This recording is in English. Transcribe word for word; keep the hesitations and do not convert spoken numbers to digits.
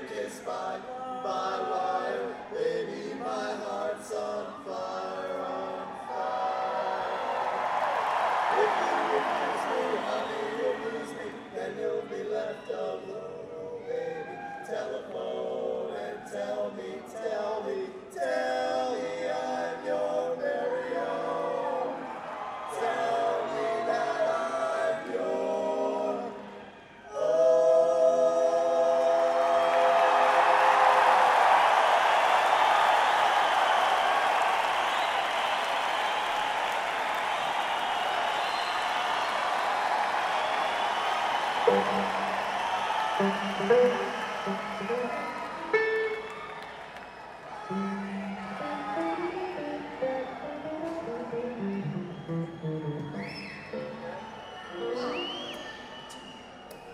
kiss by, by wire. Baby, my heart's on fire, on fire. If you refuse me, honey, you'll lose me, then you'll be left alone, oh baby. Telephone and tell me, tell me, tell me I'm your very own. Tell me that I'm your own.